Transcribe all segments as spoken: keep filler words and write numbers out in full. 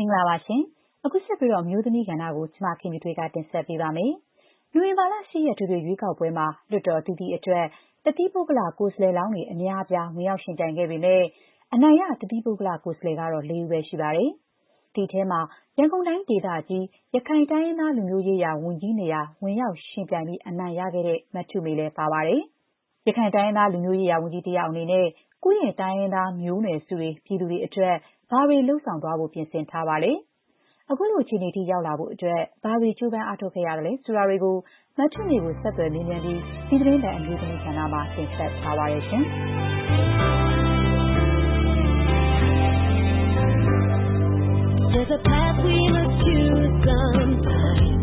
င်္ဂလာပါရှင်။အခုဆက်ပြီးတော့မျိုးသမီးကဏ္ဍကိုကျမခင်ဗျထွေးကတင်ဆက်ပေးပါမယ်။နိုဝင်ဘာလ၈ရက်ထွေထွေရွေးကောက်ပွဲမှာလွှတ်တော်တည်တည်အတွက်တတိပုဂ္ဂလကိုယ်စားလှယ်လောင်းတွေအများအပြားဝင်ရောက်ရှင်ပြိုင်ခဲ့ပေမဲ့အနိုင်ရတတိပုဂ္ဂလကိုယ်စားလှယ်ကတော့၄ဦးပဲရှိပါတယ်။ဒီထဲမှာရန်ကုန်တိုင်းဒေသကြီးရခိုင်တိုင်းရင်းသားလူမျိုးရေးရာဝန်ကြီးနေရာဝင်ရောက်ရှင်ပြိုင်ပြီးအနိုင်ရခဲ့တဲ့မထုမေလည်းပါပါတယ်။ရခိုင်တိုင်းရင်းသားလူမျိုးရေးရာဝန်ကြီးတယောက်အနေနဲ့ကိုယ့်ရဲ့တိုင်းရင်းသားမျိုးနွယ်စုတွေပြည်သူတွေအတွက်ဘာတွေလှုပ်ဆောင်သွားဖို့ပြင်ဆင်ထားပါလဲ။အခုလိုအခြေအနေထိရောက်လာဖို့အတွက်ဘာတွေကြိုးပမ်းအားထုတ်ခဲ့ရတယ်လဲဆိုတာတွေကိုမထုမေကိုဆက်သွယ်မေးမြန်းပြီးဒီသတင်းတိုင်အမျိုးသမီးကဏ္ဍမှာတင်ဆက်ထားပါရရှင်။ There's a path we must choose sometime.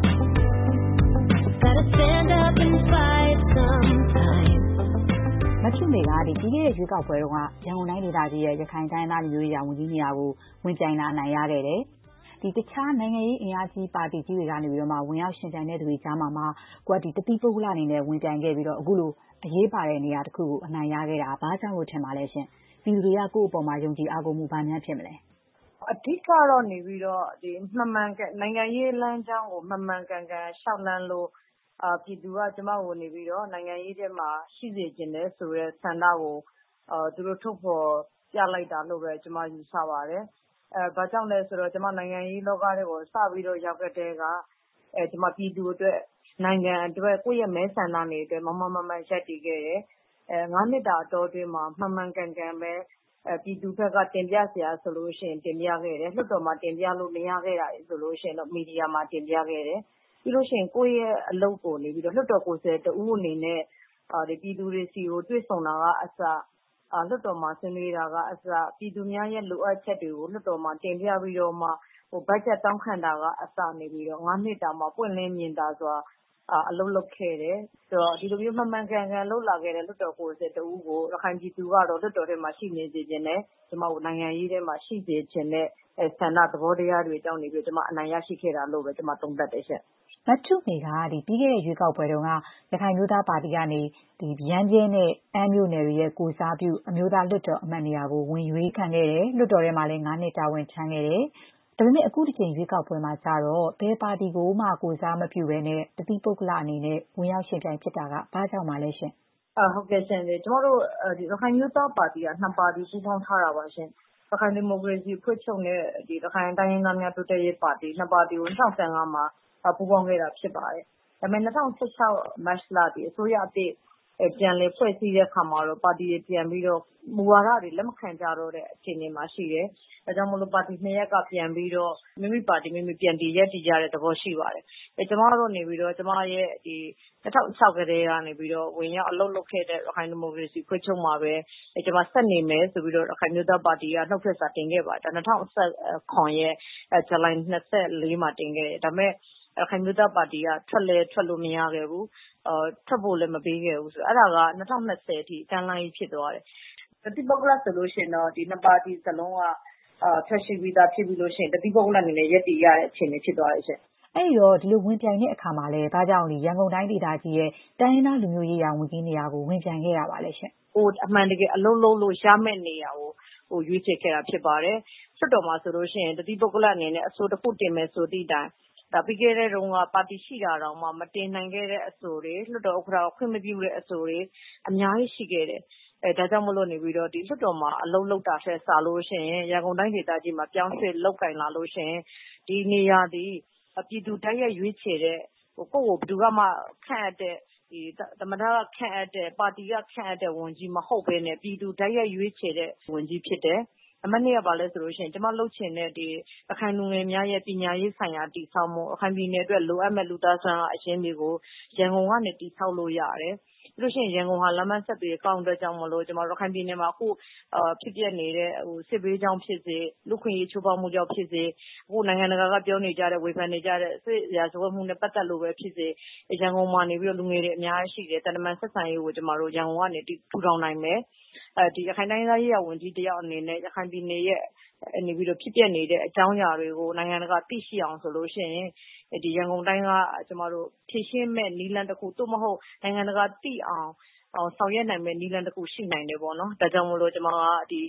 Gotta stand up and fight sometime. မထုမေကဒီပြီးခဲ့တဲ့ရွေးကောက်ပွဲတုန်းကရန်ကုန်တိုင်းဒေသကြီးရဲ့ရခိုင်တိုင်းသားလူမျိုးရေးရာဝန်ကြီးနေရာကိုဝင်ပြိုင်တာအနိုင်ရခဲ့တယ်။ဒီတခြားနိုင်ငံရေးအင်အားကြီးပါတီကြီးတွေကနေပြီးတော့မှဝင်ရောက်ရှင်ပြိုင်တဲ့သူတွေကြားမှာမှကိုကဒီတတိပုဂ္ဂလအနေနဲ့ဝင်ပြိုင်ခဲ့ပြီးတော့အခုလိုအရေးပါတဲ့နေရာတစ်ခုကိုအနိုင်ရခဲ့တာဘာကြောင့်လို့ထင်ပါလဲရှင်။ပြည်သူတွေကကိုယ့်အပေါ်မှာယုံကြည်အားကိုးမှုဘာများဖြစ်မလဲ။အဓိကတော့နေပြီးတော့ဒီမှန်မှန်နိုင်ငံရေးလမ်းကြောင်းကိုမှန်မှန်ကန်ကန်ရှောက်လန်းလို့အာပြည်သူကကျမကိုနေပြီးတော့နိုင်ငံရေးထဲမှာရှိစေခြင်းနဲ့ဆိုရဲဆန္ဒကိုအာသူတို့ထုတ်ဖော်ပြလိုက်တာလို့ပဲကျမယူဆပါတယ်။အဲဘာကြောင့်လဲဆိုတော့ကျမနိုင်ငံရေးလောကတွေကိုစပြီးတော့ရောက်တဲ့ကအဲကျမပြည်သူအတွက်နိုင်ငံအတွက်ကိုယ့်ရဲ့မဲဆန္ဒနေအတွက်မမမမရက်တည်ခဲ့တယ်။အဲငါးနှစ်တာအတော်အတွင်းမှာမှန်မှန်ကန်ကန်ပဲအဲပြည်သူဘက်ကတင်ပြစရာဆိုလို့ရှိရင်တင်ပြခဲ့တယ်လွှတ်တော်မှာတင်ပြလို့မရခဲ့တာဆိုလို့ရှိရင်တော့မီဒီယာမှာတင်ပြခဲ့တယ်ပြီးလို့ရှိရင်ကိုယ့်ရဲ့အလုပ်ကိုနေပြီးတော့လွှတ်တော်ကိုယ်စားတဦးအနေနဲ့အာဒီပြည်သူတွေစီကိုတွေ့ဆုံတာကအစအာလွှတ်တော်မှာဆွေးနွေးတာကအစပြည်သူများရဲ့လိုအပ်ချက်တွေကိုလွှတ်တော်မှာတင်ပြပြီးတော့မှဟိုဘတ်ဂျက်တောင်းခံတာကအစနေပြီးတော့ငါးနှစ်တာမှာပွင့်လင်းမြင်သာစွာအာအလုပ်လုပ်ခဲ့တယ်ဆိုတော့ဒီလိုမျိုးမှန်မှန်ကန်ကန်လုပ်လာခဲ့တဲ့လွှတ်တော်ကိုယ်စားတဦးကိုရခိုင်ပြည်သူကတော့လွှတ်တော်ထဲမှာရှိနေစေခြင်းနဲ့ကျမတို့နိုင်ငံရေးထဲမှာရှိစေခြင်းနဲ့အဲဆန္ဒသဘောတရားတွေတောင်းနေပြီးကျမအနိုင်ရရှိခဲ့တာလို့ပဲကျမသုံးသပ်တယ်ရှင့်မထုမေကဒီပြီးခဲ့တဲ့ရွေးကောက်ပွဲတုန်းကရခိုင်မျိုးသားပါတီကနေဒီရန်ကျဲနဲ့အမ်းမျိုးနယ်တွေရဲ့ကိုစားပြုအမျိုးသားလွှတ်တော်အမတ်နေရာကိုဝင်ရွေးခံခဲ့တယ်လွှတ်တော်ထဲမှာလည်းငါးနှစ်တာဝန်ထမ်းခဲ့တယ်ဒါပေမဲ့အခုတစ်ချိန်ရွေးကောက်ပွဲမှာကျတော့ဘယ်ပါတီကိုမှကိုစားမပြုဘဲနဲ့တတိပုဂ္ဂလအနေနဲ့ဝင်ရောက်ရှင်ပြိုင်ဖြစ်တာကဘာကြောင့်မှလဲရှင်အာဟုတ်ကဲ့ရှင်ကျမတို့ဒီရခိုင်မျိုးသားပါတီကနှစ်ပါတီပူးပေါင်းထားတာပါရှင်ရခိုင်ဒီမိုကရေစီဖွဲ့ချုပ်နဲ့ဒီရခိုင်တိုင်းရင်းသားများတိုးတက်ရေးပါတီနှစ်ပါတီကို၂၀၁၅မှာပူးပေါင်းခဲ့တာဖြစ်ပါတယ်ဒါပေမဲ့၂၀၁၆မတ်လဒီအစိုးရအသစ်ပြန်လည်ဖွဲ့စည်းတဲ့အခါမှာတော့ပါတီတွေပြန်ပြီးတော့မူဝါဒတွေလက်မခံကြတော့တဲ့အခြေအနေမှာရှိတယ်။ဒါကြောင့်မလို့ပါတီနှစ်ရက်ကပြန်ပြီးတော့မိမိပါတီမိမိပြန်တည်ရက်တည်ကြတဲ့သဘောရှိပါတယ်။အဲကျမတို့နေပြီးတော့ကျမရဲ့ဒီ၂၀၀၆ကတည်းကနေပြီးတော့ဝင်ရောက်အလုပ်လုပ်ခဲ့တဲ့ရခိုင်ဒီမိုကရေစီဖွဲ့ချုပ်မှာပဲအဲကျမဆက်နေမယ်ဆိုပြီးတော့ရခိုင်မျိုးသားပါတီကနှုတ်ထွက်စာတင်ခဲ့ပါတယ်။ဒါ၂၀၁၇ရဲ့ဇူလိုင်၂၄မှာတင်ခဲ့တယ်။ဒါပေမဲ့ရခိုင်မျိုးသားပါတီကထွက်လဲထွက်လို့မရခဲ့ဘူးအာထွက်ဖို့လည်းမပေးခဲ့ဘူးဆိုတော့အဲ့ဒါက၂၀၂၀အထိတန်းလိုင်းဖြစ်သွားတယ်တတိပုဂ္ဂလဆိုလို့ရှိရင်တော့ဒီနှစ်ပါတီစလုံးကအာထွက်ရှိပြီးသားဖြစ်ပြီးလို့ရှိရင်တတိပုဂ္ဂလအနေနဲ့ရက်တည်ရတဲ့အခြေအနေဖြစ်သွားတယ်ရှင်အဲ့တော့ဒီလိုဝင်ပြိုင်တဲ့အခါမှာလဲဒါကြောင့်ဒီရန်ကုန်တိုင်းဒေသကြီးရဲ့တိုင်းရင်းသားလူမျိုးရေးရာဝန်ကြီးနေရာကိုဝင်ပြိုင်ခဲ့တာပါလေရှင်ဟိုအမှန်တကယ်အလုံးလုံးလို့ရမယ့်နေရာကိုဟိုရွေးချယ်ခဲ့တာဖြစ်ပါတယ်လွှတ်တော်မှာဆိုလို့ရှိရင်တတိပုဂ္ဂလအနေနဲ့အဆိုတစ်ခုတင်မယ်ဆိုသည့်တိုင်ဒါပြီးခဲ့တဲ့တုန်းကပါတီရှိတာတောင်မှမတင်နိုင်ခဲ့တဲ့အဆိုတွေလွှတ်တော်ဥက္ကဋ္ဌခွင့်မပြုတဲ့အဆိုတွေအများကြီးရှိခဲ့တယ်အဲဒါကြောင့်မလို့နေပြီးတော့ဒီလွှတ်တော်မှာအလုံးလုံးတာဆက်စားလို့ရှိရင်ရန်ကုန်တိုင်းဒေသကြီးမှာပြောင်းရွှေ့လောက်ကင်လာလို့ရှိရင်ဒီနေရာဒီပြည်သူတိုက်ရိုက်ရွေးချယ်တဲ့ဟိုကိုယ့်ကိုဘယ်သူကမှခန့်အပ်တဲ့ဒီသမ္မတကခန့်အပ်တဲ့ပါတီကခန့်အပ်တဲ့ဝန်ကြီးမဟုတ်ဘဲနဲ့ပြည်သူတိုက်ရိုက်ရွေးချယ်တဲ့ဝန်ကြီးဖြစ်တယ်အမတ်နေ့ကပါလဲဆိုလို့ရှိရင်ကျမလှုပ်ချင်တဲ့ဒီအခိုင်လူငယ်များရဲ့ပညာရေးဆိုင်ရာတည်ဆောက်မှုအခိုင်ပြည်နယ်အတွက်လိုအပ်မဲ့လူသားစွမ်းအားအရင်းတွေကိုရန်ကုန်ကနေတည်ဆောက်လို့ရတယ်ပြီးလို့ရှိရင်ရန်ကုန်ဟာလမ်းမဆက်တွေကောင်းတဲ့ကြောင့်မလို့ကျမတို့ရခိုင်ပြည်နယ်မှာအခုအာဖြစ်ပြနေတဲ့ဟိုစစ်ဘေးကြောင့်ဖြစ်စေလူခွင့်ရေးချိုးဖောက်မှုကြောင့်ဖြစ်စေအခုနိုင်ငံတကာကပြောနေကြတဲ့ဝေဖန်နေကြတဲ့စစ်ရာဇဝတ်မှုနဲ့ပတ်သက်လို့ပဲဖြစ်စေရန်ကုန်မှာနေပြီးတော့လူငယ်တွေအများကြီးရှိတယ်တန်တမန်ဆက်ဆံရေးကိုကျမတို့ရန်ကုန်ကနေထူထောင်နိုင်မယ်အဲဒီရခိုင်တိုင်းသားရေးရာဝန်ကြီးတယောက်အနေနဲ့ရခိုင်ပြည်နယ်ရဲ့နေပြီးတော့ဖြစ်ပျက်နေတဲ့အကြောင်းအရာတွေကိုနိုင်ငံတကာသိရှိအောင်ဆိုလို့ရှိရင်ဒီရန်ကုန်တိုင်းကကျမတို့ဖြည့်ရှင်းမဲ့နီလန်တစ်ခုသို့မဟုတ်နိုင်ငံတကာသိအောင်အောင်ဆောင်ရွက်နိုင်မဲ့နီလန်တစ်ခုရှိနိုင်တယ်ပေါ့နော်ဒါကြောင့်မို့လို့ကျမကဒီ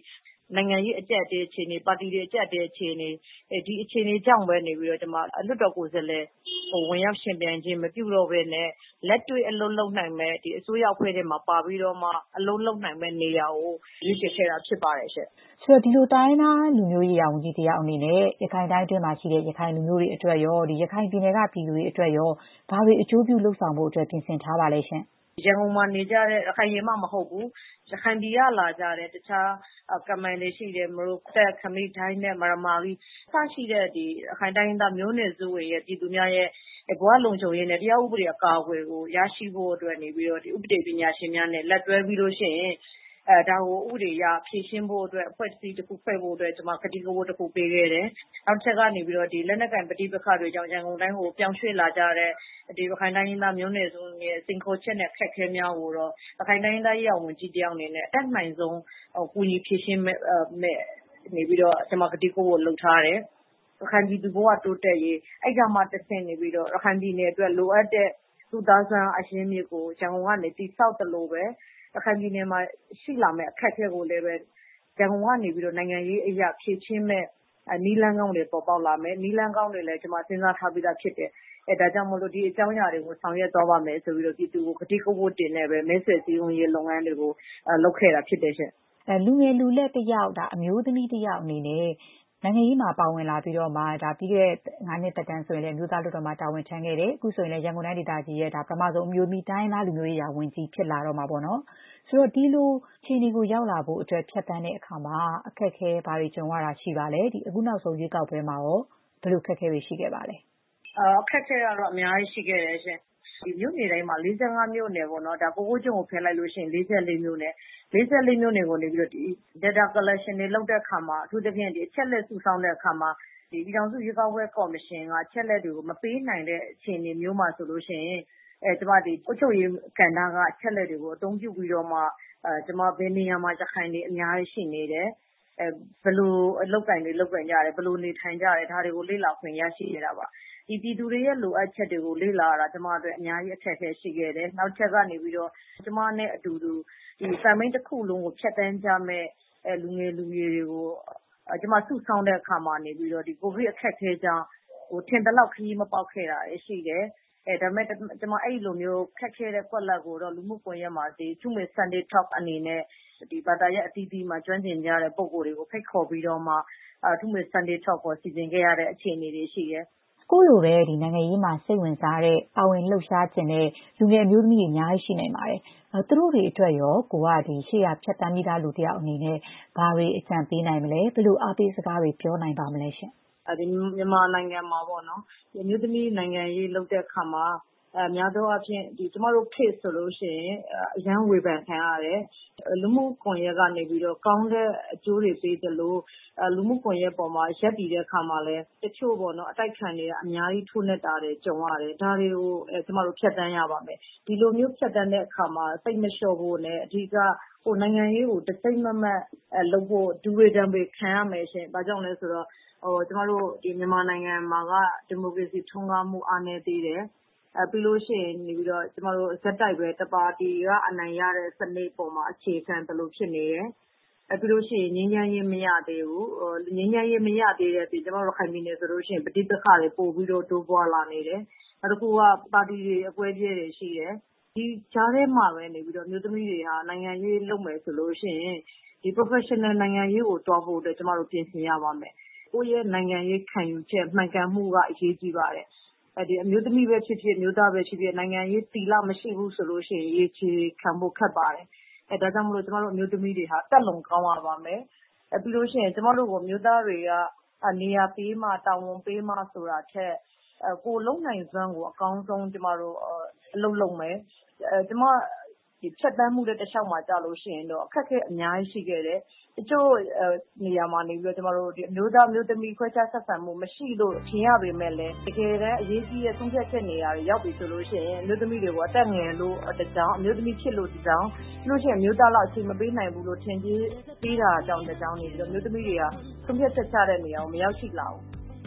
နိုင်ငံရေးအကျပ်အတည်းအခြေအနေပါတီတွေအကျပ်အတည်းအခြေအနေဒီအခြေအနေကြောင့်ပဲနေပြီးတော့ဒီမှာလွှတ်တော်ကိုယ်စားလှယ်ဟိုဝင်ရောက်ရှင်ပြန်ခြင်းမပြုတော့ဘဲနဲ့လက်တွေ့အလုံးလုံးနိုင်မဲ့ဒီအစိုးရအဖွဲ့တွေမှာပါပြီးတော့မှအလုံးလုံးနိုင်မဲ့နေရာကိုရွေးချယ်ခဲ့တာဖြစ်ပါတယ်ရှင့်ဆိုတော့ဒီလိုတိုင်းသားလူမျိုးရေးရာဝန်ကြီးတရားအနေနဲ့ရခိုင်တိုင်းအတွင်းမှာရှိတဲ့ရခိုင်လူမျိုးတွေအတွက်ရောဒီရခိုင်ပြည်နယ်ကပြည်သူတွေအတွက်ရောဘာတွေအကျိုးပြုလှုပ်ဆောင်ဖို့အတွက်ပြင်ဆင်ထားပါလဲရှင်ရန်ကုန်မှာနေကြတဲ့ရခိုင်ရမမဟုတ်ဘူးရခိုင်ပြည်ကလာကြတဲ့တခြားကမန်တွေရှိတယ်မလို့ဆက်ခမိတိုင်းနဲ့မရမာကြီးစရှိတဲ့ဒီရခိုင်တိုင်းသားမျိုးနွယ်စုတွေရဲ့ပြည်သူများရဲ့ဘဝလုံခြုံရေးနဲ့တရားဥပဒေအကာအကွယ်ကိုရရှိဖို့အတွက်နေပြီးတော့ဒီဥပဒေပညာရှင်များနဲ့လက်တွဲပြီးလို့ရှိရင်အဲဒါကိုဥပဒေရဖြည့်ရှင်းဖို့အတွက်အဖွဲ့အစည်းတစ်ခုဖွဲ့ဖို့အတွက်ကျွန်မကတိကဝတ်တစ်ခုပေးခဲ့တယ်။နောက်တစ်ချက်ကနေပြီးတော့ဒီလက်နက်ကင်ပဋိပက္ခတွေကြောင့်ရန်ကုန်တိုင်းကိုပြောင်းရွှေ့လာကြတဲ့ဒီရခိုင်တိုင်းသားမျိုးနွယ်စုရဲ့စင်ခေါ်ချက်နဲ့ခက်ခဲများကိုတော့ရခိုင်တိုင်းသားရေးဝန်ကြီးတယောက်အနေနဲ့အတက်နိုင်ဆုံးကူညီဖြည့်ရှင်းမဲ့နေပြီးတော့ကျွန်မကတိကဝတ်လုပ်ထားတယ်။ရခိုင်ပြည်သူဘဝတိုးတက်ရေးအဲ့ကြမှာတစ်ဆင့်နေပြီးတော့ရခိုင်ပြည်နယ်အတွက်လိုအပ်တဲ့လူသားစွမ်းအရင်းမြစ်ကိုရန်ကုန်ကနေတိဆောက်တယ်လို့ပဲရခိုင်ပြည်နယ်မှာရှိလာမဲ့အခက်အခဲကိုလည်းပဲရန်ကုန်ကနေပြီးတော့နိုင်ငံရေးအရာဖြည့်ချင်းမဲ့နီလန်းကောင်းတွေပေါ်ပေါက်လာမယ်နီလန်းကောင်းတွေလည်းကျွန်မစဉ်းစားထားပြီးသားဖြစ်တယ်အဲဒါကြောင့်မလို့ဒီအကြောင်းအရာတွေကိုဆောင်ရွက်သွားပါမယ်ဆိုပြီးတော့ပြည်သူကိုကတိကဝတ်တင်နေပဲမဲဆွယ်စည်းရုံးရေးလုပ်ငန်းတွေကိုလုပ်ခဲ့တာဖြစ်တယ်ရှင်အဲလူငယ်လူလက်တယောက်ဒါအမျိုးသမီးတယောက်အနေနဲ့နိုင်ငံရေးမှာပါဝင်လာပြီးတော့မှဒါပြီးခဲ့တဲ့ငါးနှစ်သက်တမ်းဆိုရင်လည်းမြို့သားလွှတ်တော်မှာတာဝန်ထမ်းခဲ့တယ်အခုဆိုရင်လည်းရန်ကုန်တိုင်းဒေသကြီးရဲ့ဒါပထမဆုံးအမျိုးသမီးတိုင်းသားလူမျိုးရေးရာဝန်ကြီးဖြစ်လာတော့မှာပေါ့နော်ဆိုတော့ဒီလိုခြေအနေကိုရောက်လာဖို့အတွက်ဖြတ်တန်းတဲ့အခါမှာအခက်အခဲဘာတွေကြုံရတာရှိပါလဲဒီအခုနောက်ဆုံးရွေးကောက်ပွဲမှာရောဘယ်လိုအခက်အခဲတွေရှိခဲ့ပါလဲအခက်အခဲကတော့အများကြီးရှိခဲ့တယ်ရှင်ဒီမြို့နယ်တိုင်းမှာ၄၅မြို့နယ်ပေါ့နော်ဒါကိုကိုကျုံကိုဖယ်လိုက်လို့ရှိရင်၄၄မြို့နယ်၄၄မြို့နယ်ကိုနေပြီးတော့ဒီ data collection တွေလုပ်တဲ့အခါမှာအထူးသဖြင့်ဒီအချက်လက်စုဆောင်းတဲ့အခါမှာဒီပြည်ထောင်စုရွေးကောက်ပွဲကော်မရှင်ကအချက်လက်တွေကိုမပေးနိုင်တဲ့အခြေအနေမျိုးမှာဆိုလို့ရှိရင်အဲကျမဒီအုပ်ချုပ်ရေးကဏ္ဍကအချက်လက်တွေကိုအသုံးပြုပြီးတော့မှအဲကျမဘယ်နေရာမှာရခိုင်တွေအများကြီးရှိနေတယ်အဲဘယ်လိုအလုပ်ကိုင်တွေလုပ်ကိုင်ကြတယ်ဘယ်လိုနေထိုင်ကြတယ်ဒါတွေကိုလေ့လာခွင့်ရရှိနေတာပါဒီပြည်သူတွေရဲ့လိုအပ်ချက်တွေကိုလေ့လာရတာကျမတို့အများကြီးအခက်အခဲရှိခဲ့တယ်နောက်ချက်ကနေပြီးတော့ကျမနဲ့အတူတူဒီစာမိန်တစ်ခုလုံးကိုဖြတ်တန်းကြမဲ့အဲလူငယ်လူငယ်တွေကိုကျမစုဆောင်းတဲ့အခါမှာနေပြီးတော့ဒီကိုဗစ်အခက်အခဲကြောင့်ဟိုထင်တယ်လို့ခရီးမပေါက်ခဲ့တာရှိတယ်အဲဒါမဲ့ကျမအဲ့လိုမျိုးခက်ခဲတဲ့ကွက်လက်ကိုတော့လူမှုကွန်ရက်မှာဒီသူ့မဲ့ Sunday Talk အနေနဲ့ဒီဘာသာရဲ့အသီးသီးမှာကျွမ်းကျင်ကြတဲ့ပုံကိုယ်တွေကိုဖိတ်ခေါ်ပြီးတော့မှအဲသူ့မဲ့ Sunday Talk ကိုစီစဉ်ခဲ့ရတဲ့အခြေအနေတွေရှိတယ်ကိုလိုပဲဒီနိုင်ငံရေးမှာစိတ်ဝင်စားတဲ့ပါဝင်လှုပ်ရှားခြင်းတဲ့လူငယ်အမျိုးသမီးတွေအများကြီးရှိနိုင်ပါတယ်။အဲသူတို့တွေအတွက်ရောကိုကဒီရှေ့ရဖြတ်တန်းပြီးသားလူတယောက်အနေနဲ့ဘာတွေအကြံပေးနိုင်မလဲဘယ်လိုအားပေးစကားတွေပြောနိုင်ပါမလဲရှင်။အဲဒီမြန်မာနိုင်ငံမှာပေါ့နော်ဒီအမျိုးသမီးနိုင်ငံရေးလုပ်တဲ့အခါမှာအဲများသောအားဖြင့်ဒီကျမတို့ case ဆိုလို့ရှိရင်အရန်ဝေဖန်ခံရတယ်လူမှုကွန်ရက်ကနေပြီးတော့ကောင်းတဲ့အကျိုးတွေပေးတယ်လို့လူမှုကွန်ရက်ပေါ်မှာရက်တည်တဲ့အခါမှာလဲတချို့ပေါ့နော်အတိုက်ခံတွေကအများကြီးထိုးနှက်တာတွေကြုံရတယ်ဒါတွေကိုအဲကျမတို့ဖြတ်တန်းရပါမယ်ဒီလိုမျိုးဖြတ်တန်းတဲ့အခါမှာစိတ်မလျှော့ဖို့နဲ့အဓိကဟိုနိုင်ငံရေးကိုတစိမ့်မမတ်အဲလုပ်ဖို့ဒူဝေတံပေခံရမယ်ရှင်ဘာကြောင့်လဲဆိုတော့ဟိုကျမတို့ဒီမြန်မာနိုင်ငံမှာကဒီမိုကရေစီထွန်းကားမှုအားနည်းသေးတယ်အဲပြီးလို့ရှိရင်နေပြီးတော့ကျမတို့ဇက်တိုက်ပဲတပါတီကအနိုင်ရတဲ့စနစ်ပေါ်မှာအခြေခံတယ်လို့ဖြစ်နေတယ်အဲပြီးလို့ရှိရင်ငြိမ်းချမ်းရေးမရသေးဘူးငြိမ်းချမ်းရေးမရသေးတဲ့ပြင်ကျမတို့ခိုင်ပြည်နယ်ဆိုလို့ရှိရင်ပဋိပက္ခတွေပို့ပြီးတော့တိုးပွားလာနေတယ်နောက်တစ်ခုကပါတီတွေအကွဲပြဲတွေရှိတယ်ဒီကြားထဲမှာပဲနေပြီးတော့မျိုးသမီးတွေဟာနိုင်ငံရေးလုပ်မယ်ဆိုလို့ရှိရင်ဒီ professional နိုင်ငံရေးကိုတွားဖို့အတွက်ကျမတို့ပြင်ဆင်ရပါမယ်ကိုယ့်ရဲ့နိုင်ငံရေးခံယူချက်မှန်ကန်မှုကအရေးကြီးပါတယ်အဲဒီအမျိုးသမီးပဲဖြစ်ဖြစ်မျိုးသားပဲဖြစ်ဖြစ်နိုင်ငံရေးတီလာမရှိဘူးဆိုလို့ရှိရင်ရေးချေခံဖို့ခက်ပါတယ်အဲဒါကြောင့်မလို့ကျမတို့အမျိုးသမီးတွေဟာတက်လုံကောင်းရပါမယ်အဲပြီးလို့ရှိရင်ကျမတို့ကမျိုးသားတွေကနေရာပေးမှတာဝန်ပေးမှဆိုတာထက်အဲကိုလုံနိုင်စွမ်းကိုအကောင်းဆုံးကျမတို့အလုပ်လုပ်မယ်အဲကျမဒီဖြတ်တန်းမှုတဲ့တခြားမှာကြာလို့ရှိရင်တော့အခက်အခဲအများကြီးရှိခဲ့တယ်တချို့နေရာမှာနေပြီးတော့ကျမတို့ဒီအမျိုးသားမျိုးသမီးခွဲခြားဆက်ဆံမှုမရှိလို့ထင်ရပေမဲ့လည်းတကယ်တမ်းအရေးကြီးတဲ့ဆုံးဖြတ်ချက်နေရာတွေရောက်ပြီဆိုလို့ရှိရင်အမျိုးသမီးတွေကိုအသက်ငယ်လို့တကြောင်အမျိုးသမီးဖြစ်လို့တကြောင်လို့ရှိရင်မျိုးသားလောက်အချိန်မပေးနိုင်ဘူးလို့ထင်ကြီးပြီးတာအကြောင်းတကြောင်နေပြီးတော့မျိုးသမီးတွေကဆုံးဖြတ်ချက်ချတဲ့နေရာကိုမရောက်ရှိလာဘူး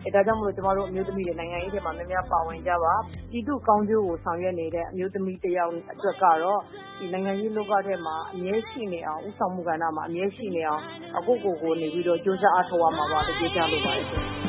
ဒါကြောင့်မလို့ကျမတို့အမျိုးသမီးတွေနိုင်ငံရေးထဲမှာများများပါဝင်ကြပါပြည်သူကောင်းကျိုးကိုဆောင်ရွက်နေတဲ့အမျိုးသမီးတယောက်အတွက်ကတော့ဒီနိုင်ငံရေးလောကထဲမှာအမြဲရှိနေအောင်ဥဆောင်မှုကဏ္ဍမှာအမြဲရှိနေအောင်အခုကိုကိုနေပြီးတော့ကြိုးစားအားထုတ်ရမှာပါတကယ်ကြလို့ပါတယ်